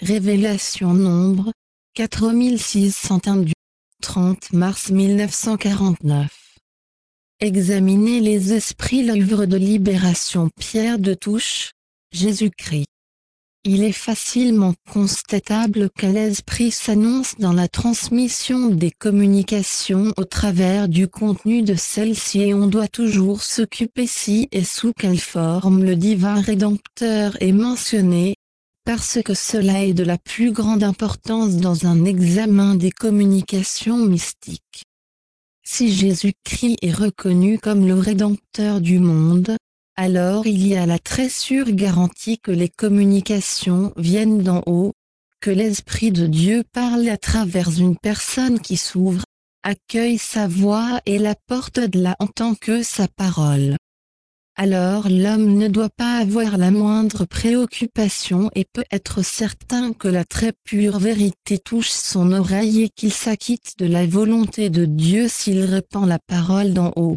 Révélation Nombre, 4601 du 30 mars 1949. Examinez les esprits. Livre de Libération. Pierre de Touche, Jésus-Christ. Il est facilement constatable que l'esprit s'annonce dans la transmission des communications au travers du contenu de celles-ci, et on doit toujours s'occuper si et sous quelle forme le divin Rédempteur est mentionné, parce que cela est de la plus grande importance dans un examen des communications mystiques. Si Jésus-Christ est reconnu comme le Rédempteur du monde, alors il y a la très sûre garantie que les communications viennent d'en haut, que l'Esprit de Dieu parle à travers une personne qui s'ouvre, accueille sa voix et la porte de là en tant que sa parole. Alors l'homme ne doit pas avoir la moindre préoccupation et peut être certain que la très pure vérité touche son oreille et qu'il s'acquitte de la volonté de Dieu s'il répand la parole d'en haut.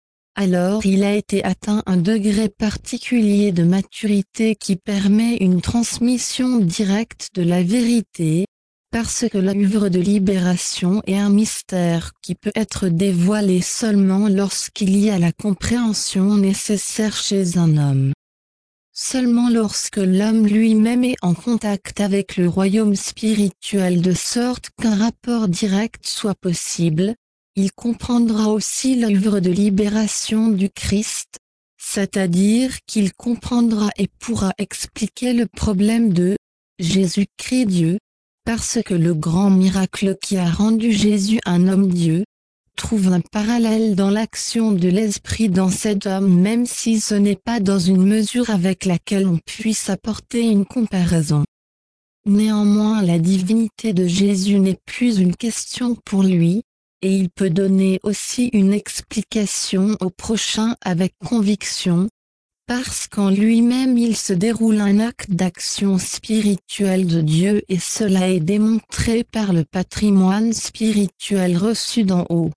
Alors il a été atteint un degré particulier de maturité qui permet une transmission directe de la vérité, parce que l'œuvre de libération est un mystère qui peut être dévoilé seulement lorsqu'il y a la compréhension nécessaire chez un homme. Seulement lorsque l'homme lui-même est en contact avec le royaume spirituel de sorte qu'un rapport direct soit possible, il comprendra aussi l'œuvre de libération du Christ, c'est-à-dire qu'il comprendra et pourra expliquer le problème de Jésus-Christ Dieu, parce que le grand miracle qui a rendu Jésus un homme-Dieu, trouve un parallèle dans l'action de l'Esprit dans cet homme, même si ce n'est pas dans une mesure avec laquelle on puisse apporter une comparaison. Néanmoins, la divinité de Jésus n'est plus une question pour lui, et il peut donner aussi une explication au prochain avec conviction, parce qu'en lui-même il se déroule un acte d'action spirituelle de Dieu, et cela est démontré par le patrimoine spirituel reçu d'en haut.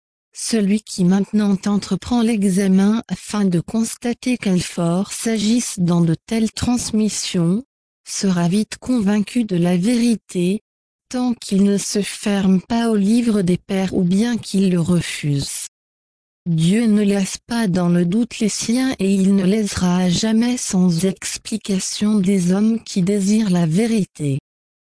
Celui qui maintenant entreprend l'examen afin de constater quelle force agisse dans de telles transmissions, sera vite convaincu de la vérité, tant qu'il ne se ferme pas au livre des pères ou bien qu'il le refuse. Dieu ne laisse pas dans le doute les siens, et il ne laissera jamais sans explication des hommes qui désirent la vérité.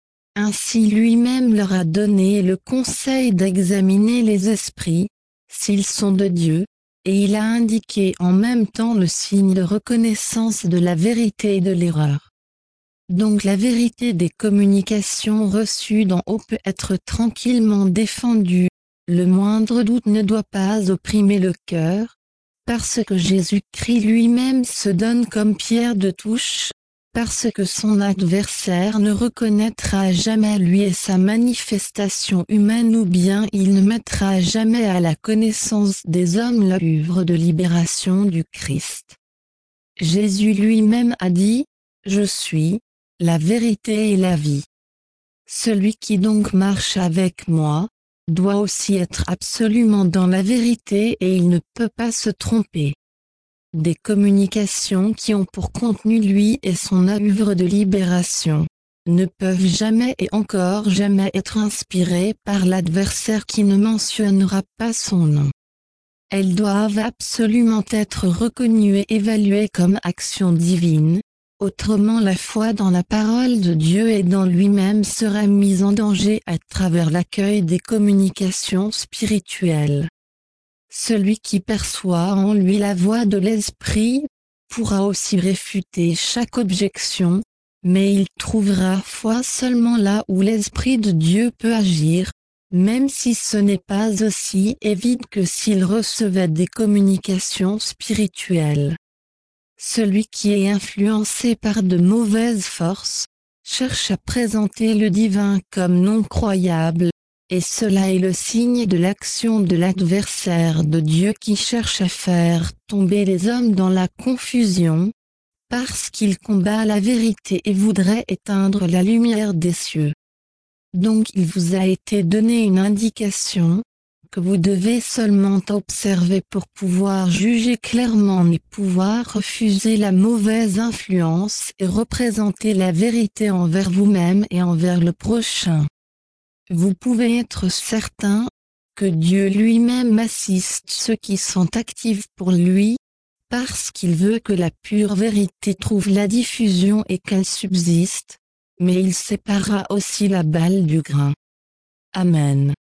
Ainsi lui-même leur a donné le conseil d'examiner les esprits, s'ils sont de Dieu, et il a indiqué en même temps le signe de reconnaissance de la vérité et de l'erreur. Donc la vérité des communications reçues d'en haut peut être tranquillement défendue, le moindre doute ne doit pas opprimer le cœur, parce que Jésus-Christ lui-même se donne comme pierre de touche, parce que son adversaire ne reconnaîtra jamais lui et sa manifestation humaine, ou bien il ne mettra jamais à la connaissance des hommes l'œuvre de libération du Christ. Jésus lui-même a dit, « Je suis la vérité et la vie. Celui qui donc marche avec moi, doit aussi être absolument dans la vérité et il ne peut pas se tromper. » Des communications qui ont pour contenu lui et son œuvre de libération, ne peuvent jamais et encore jamais être inspirées par l'adversaire qui ne mentionnera pas son nom. Elles doivent absolument être reconnues et évaluées comme actions divines, autrement la foi dans la parole de Dieu et dans lui-même sera mise en danger à travers l'accueil des communications spirituelles. Celui qui perçoit en lui la voix de l'Esprit, pourra aussi réfuter chaque objection, mais il trouvera foi seulement là où l'Esprit de Dieu peut agir, même si ce n'est pas aussi évident que s'il recevait des communications spirituelles. Celui qui est influencé par de mauvaises forces, cherche à présenter le divin comme non croyable, et cela est le signe de l'action de l'adversaire de Dieu qui cherche à faire tomber les hommes dans la confusion, parce qu'il combat la vérité et voudrait éteindre la lumière des cieux. Donc il vous a été donné une indication, que vous devez seulement observer pour pouvoir juger clairement et pouvoir refuser la mauvaise influence et représenter la vérité envers vous-même et envers le prochain. Vous pouvez être certain que Dieu lui-même assiste ceux qui sont actifs pour lui, parce qu'il veut que la pure vérité trouve la diffusion et qu'elle subsiste, mais il séparera aussi la balle du grain. Amen.